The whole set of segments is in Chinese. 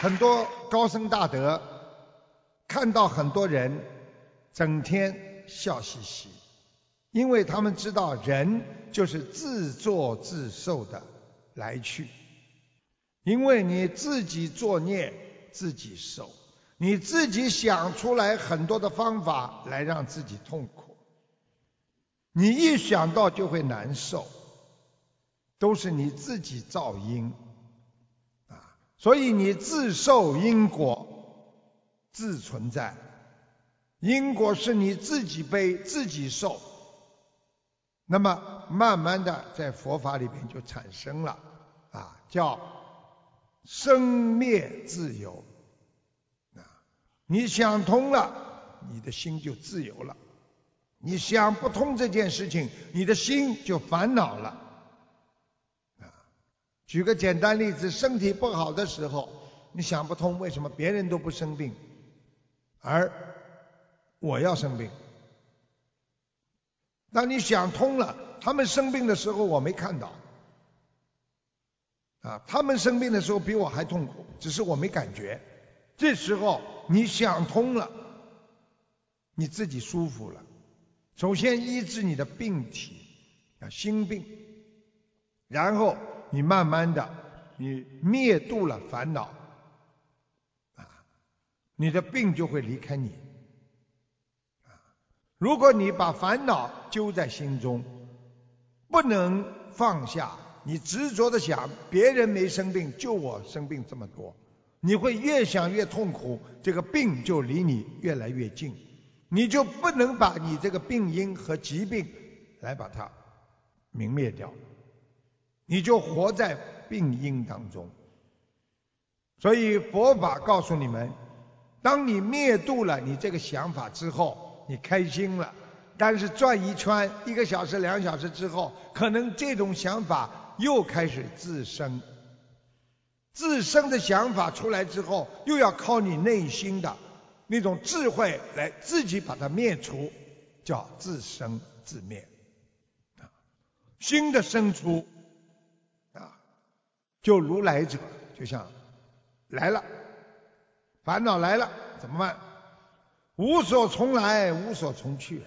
很多高僧大德看到很多人整天笑嘻嘻，因为他们知道人就是自作自受的来去。因为你自己作孽自己受，你自己想出来很多的方法来让自己痛苦，你一想到就会难受，都是你自己造因啊，所以你自受因果，自存在。因果是你自己背自己受，那么慢慢的在佛法里面就产生了叫生灭自由你想通了，你的心就自由了；你想不通这件事情，你的心就烦恼了举个简单例子，身体不好的时候，你想不通为什么别人都不生病，而我要生病。当你想通了，他们生病的时候我没看到他们生病的时候比我还痛苦，只是我没感觉。这时候你想通了，你自己舒服了。首先医治你的病体心病，然后你慢慢的你灭度了烦恼你的病就会离开你如果你把烦恼揪在心中，不能放下，你执着的想别人没生病，就我生病这么多，你会越想越痛苦，这个病就离你越来越近，你就不能把你这个病因和疾病来把它泯灭掉，你就活在病因当中。所以佛法告诉你们，当你灭度了你这个想法之后，你开心了，但是转一圈1个小时2小时之后，可能这种想法又开始自生。自生的想法出来之后，又要靠你内心的那种智慧来自己把它灭除，叫自生自灭新的生出就如来者，就像来了，烦恼来了怎么办？无所从来无所从去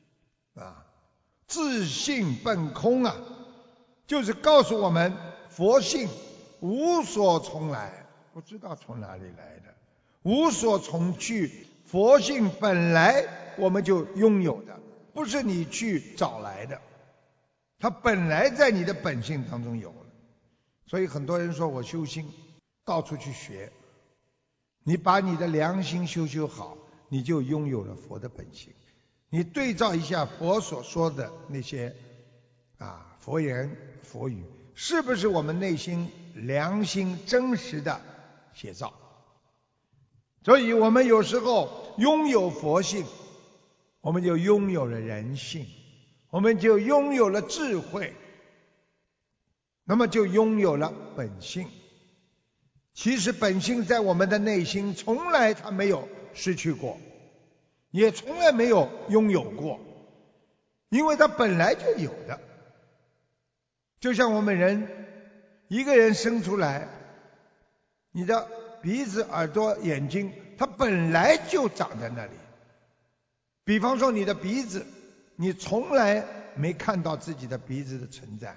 自性本空就是告诉我们佛性无所从来，不知道从哪里来的，无所从去，佛性本来我们就拥有的，不是你去找来的，它本来在你的本性当中有了。所以很多人说我修心，到处去学，你把你的良心修好，你就拥有了佛的本性。你对照一下佛所说的那些佛言佛语，是不是我们内心良心真实的写照？所以我们有时候拥有佛性，我们就拥有了人性，我们就拥有了智慧，那么就拥有了本性。其实本性在我们的内心从来它没有失去过，也从来没有拥有过，因为它本来就有的。就像我们人一个人生出来，你的鼻子耳朵眼睛它本来就长在那里。比方说你的鼻子，你从来没看到自己的鼻子的存在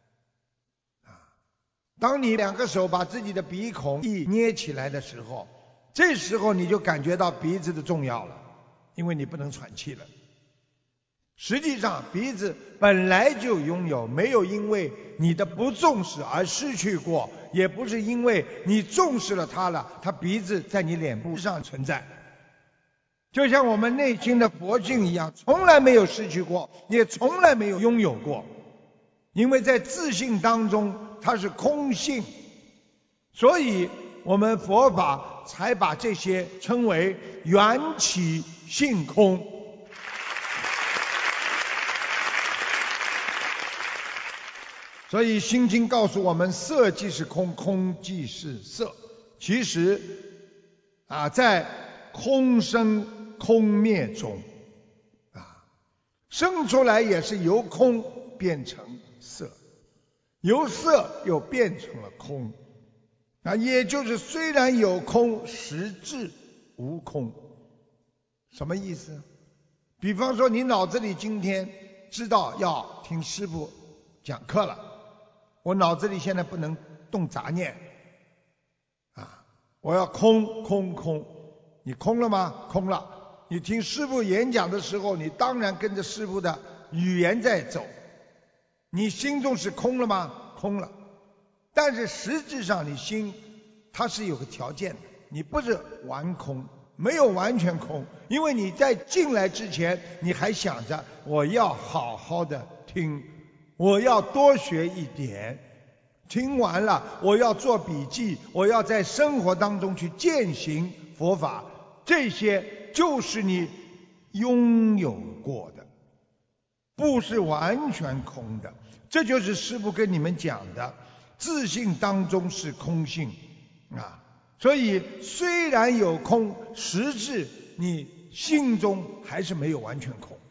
当你2个手把自己的鼻孔一捏起来的时候，这时候你就感觉到鼻子的重要了，因为你不能喘气了。实际上鼻子本来就拥有，没有因为你的不重视而失去过，也不是因为你重视了它了，它鼻子在你脸部上存在。就像我们内心的佛性一样，从来没有失去过，也从来没有拥有过，因为在自性当中它是空性，所以我们佛法才把这些称为缘起性空。所以心经告诉我们，色即是空，空即是色。其实在空生空灭中生出来也是由空变成色，由色又变成了空也就是虽然有空，实质无空。什么意思？比方说你脑子里今天知道要听师父讲课了，我脑子里现在不能动杂念我要空空空。你空了吗？空了。你听师父演讲的时候，你当然跟着师父的语言在走，你心中是空了吗？空了。但是实质上你心它是有个条件的，你不是完空，没有完全空，因为你在进来之前你还想着我要好好的听，我要多学一点，听完了我要做笔记，我要在生活当中去践行佛法，这些就是你拥有过的，不是完全空的。这就是师父跟你们讲的，自性当中是空性所以虽然有空，实质你心中还是没有完全空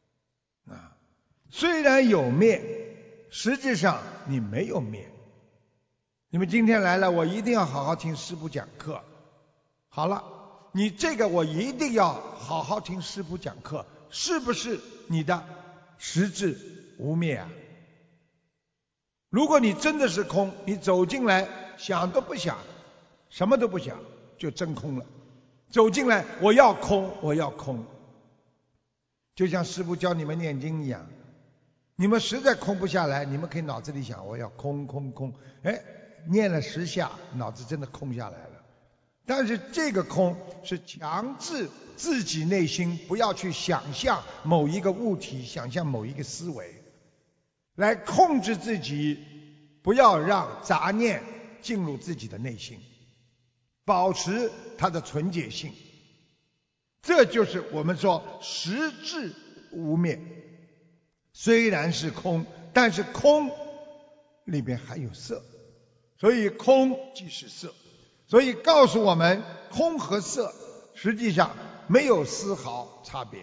虽然有灭，实质上你没有灭。你们今天来了，我一定要好好听师父讲课。好了，你这个我一定要好好听师父讲课，是不是你的实质无灭如果你真的是空，你走进来想都不想，什么都不想，就真空了。走进来我要空，我要空，就像师父教你们念经一样，你们实在空不下来，你们可以脑子里想我要空空空，念了10下，脑子真的空下来了。但是这个空是强制自己内心不要去想象某一个物体，想象某一个思维，来控制自己不要让杂念进入自己的内心，保持它的纯洁性。这就是我们说实质无灭。虽然是空，但是空里面还有色，所以空即是色。所以告诉我们，空和色实际上没有丝毫差别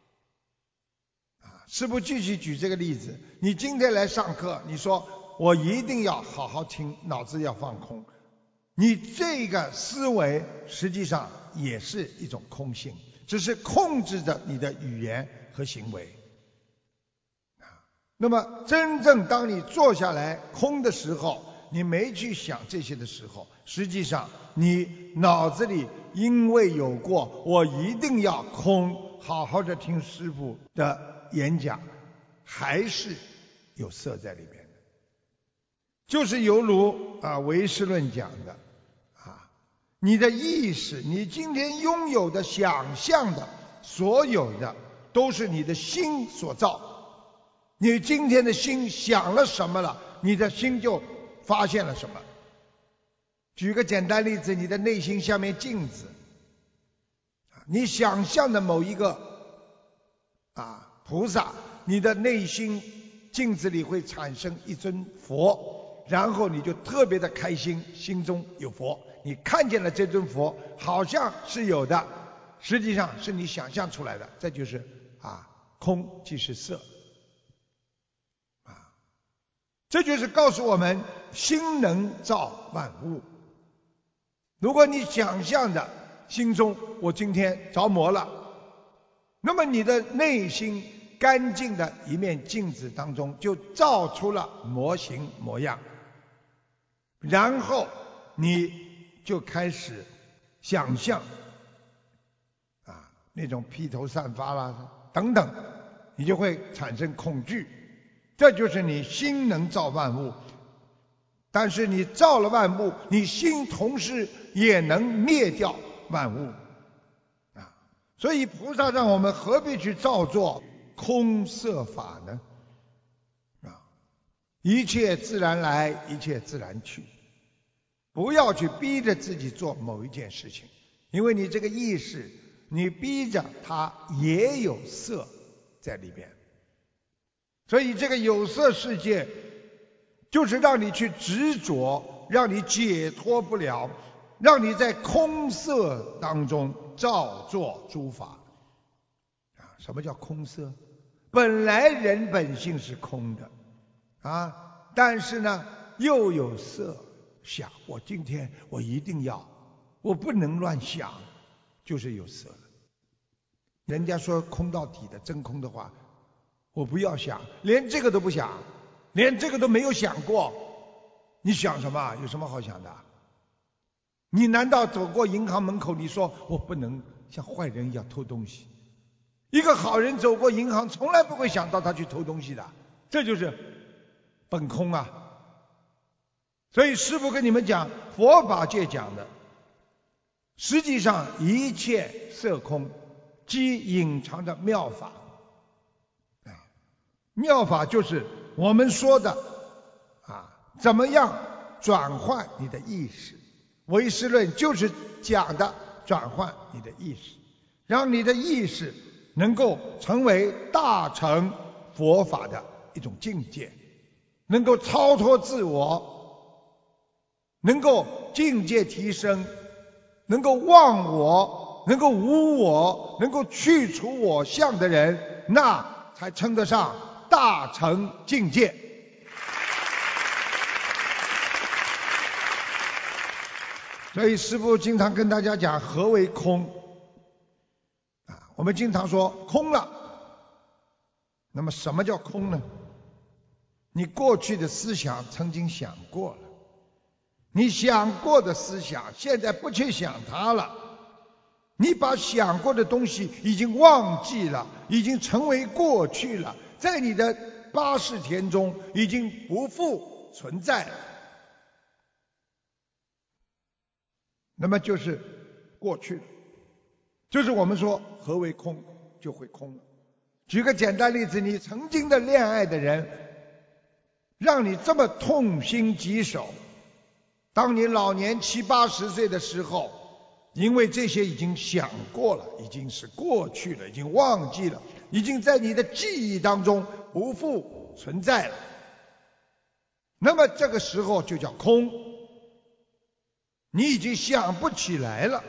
师父继续举这个例子，你今天来上课，你说我一定要好好听，脑子要放空，你这个思维实际上也是一种空性，只是控制着你的语言和行为那么真正当你坐下来空的时候，你没去想这些的时候，实际上你脑子里因为有过我一定要空，好好的听师父的演讲，还是有色在里面的。就是犹如唯识论讲的你的意识，你今天拥有的想象的所有的都是你的心所造。你今天的心想了什么了，你的心就发现了什么。举个简单例子，你的内心像面镜子，你想象的某一个菩萨，你的内心镜子里会产生一尊佛，然后你就特别的开心，心中有佛。你看见了这尊佛好像是有的，实际上是你想象出来的。这就是空即是色这就是告诉我们，心能造万物。如果你想象的心中我今天着魔了，那么你的内心干净的一面镜子当中就造出了模型模样，然后你就开始想象那种披头散发啦等等，你就会产生恐惧。这就是你心能造万物，但是你造了万物，你心同时也能灭掉万物所以菩萨让我们何必去造作空色法呢一切自然来，一切自然去，不要去逼着自己做某一件事情，因为你这个意识，你逼着它也有色在里边。所以这个有色世界就是让你去执着，让你解脱不了，让你在空色当中造作诸法什么叫空色？本来人本性是空的但是呢又有色， 想，我今天我一定要，我不能乱想，就是有色了。人家说空到底的真空的话，我不要想，连这个都不想，连这个都没有想过，你想什么？有什么好想的？你难道走过银行门口，你说我不能像坏人一样偷东西？一个好人走过银行，从来不会想到他去偷东西的，这就是本空啊。所以师父跟你们讲，佛法界讲的，实际上一切色空，即隐藏的妙法。妙法就是我们说的怎么样转换你的意识。唯识论就是讲的转换你的意识，让你的意识能够成为大乘佛法的一种境界，能够超脱自我，能够境界提升，能够忘我，能够无我，能够去除我相的人，那才称得上大乘境界。所以师父经常跟大家讲何为空我们经常说空了，那么什么叫空呢？你过去的思想曾经想过了，你想过的思想现在不去想它了，你把想过的东西已经忘记了，已经成为过去了，在你的八识田中已经不复存在了，那么就是过去了，就是我们说何为空，就会空了。举个简单例子，你曾经的恋爱的人让你这么痛心疾首，当你老年70、80岁的时候，因为这些已经想过了，已经是过去了，已经忘记了，已经在你的记忆当中不复存在了，那么这个时候就叫空，你已经想不起来了。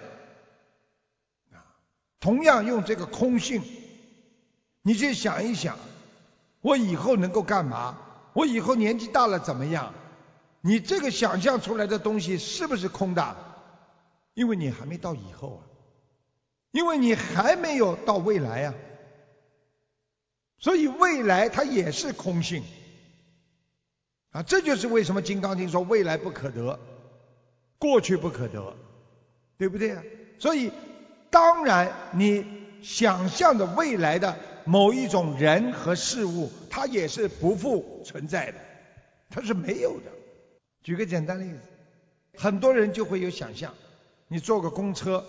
同样用这个空性，你去想一想，我以后能够干嘛？我以后年纪大了怎么样？你这个想象出来的东西是不是空的？因为你还没到以后因为你还没有到未来所以未来它也是空性这就是为什么《金刚经》说未来不可得，过去不可得，对不对所以当然你想象的未来的某一种人和事物，它也是不复存在的，它是没有的。举个简单例子，很多人就会有想象，你坐个公车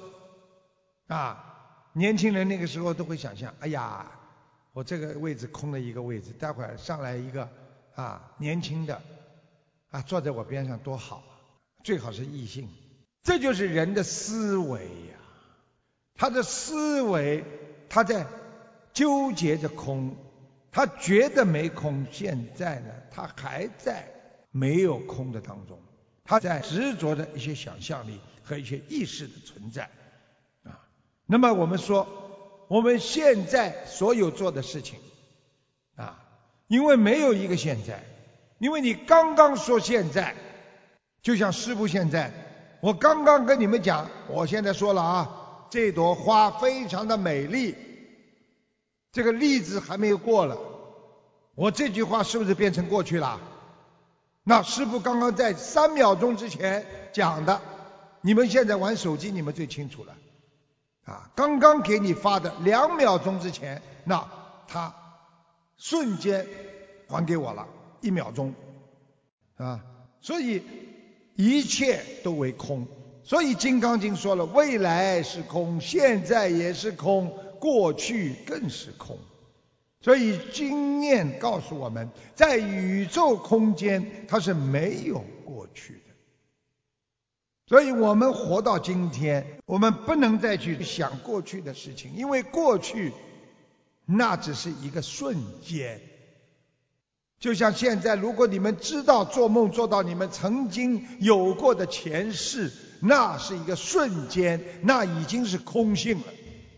年轻人那个时候都会想象，哎呀，我这个位置空了一个位置，待会儿上来一个年轻的坐在我边上多好，最好是异性。这就是人的思维他的思维他在纠结着空，他觉得没空，现在呢他还在没有空的当中，他在执着的一些想象力和一些意识的存在那么我们说我们现在所有做的事情因为没有一个现在，因为你刚刚说现在，就像师父现在，我刚刚跟你们讲，我现在说了这朵花非常的美丽，这个例子还没有过了，我这句话是不是变成过去了？那师父刚刚在3秒钟之前讲的，你们现在玩手机你们最清楚了刚刚给你发的2秒钟之前，那他瞬间还给我了1秒钟所以一切都为空。所以《金刚经》说了，未来是空，现在也是空，过去更是空。所以经验告诉我们，在宇宙空间它是没有过去的。所以我们活到今天，我们不能再去想过去的事情，因为过去那只是一个瞬间。就像现在，如果你们知道做梦做到你们曾经有过的前世，那是一个瞬间，那已经是空性了。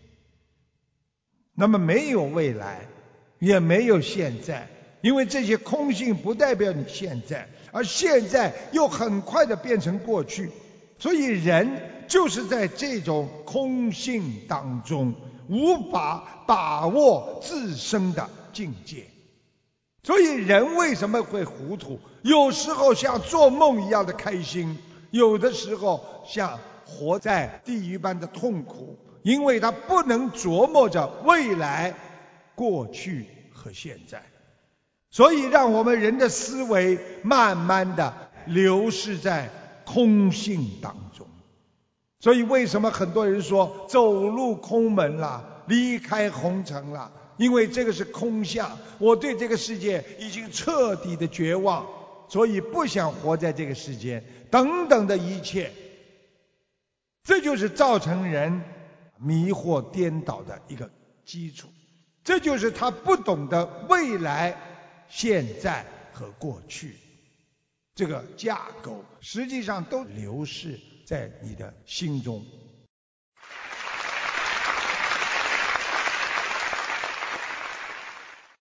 那么没有未来，也没有现在，因为这些空性不代表你现在， 而现在又很快的变成过去。所以人就是在这种空性当中无法把握自身的境界。所以人为什么会糊涂？有时候像做梦一样的开心，有的时候像活在地狱般的痛苦，因为他不能琢磨着未来、过去和现在。所以让我们人的思维慢慢的流逝在空性当中。所以为什么很多人说走入空门了，离开红尘了？因为这个是空相，我对这个世界已经彻底的绝望，所以不想活在这个世间，等等的一切。这就是造成人迷惑颠倒的一个基础，这就是他不懂得未来、现在和过去这个架构，实际上都流逝在你的心中。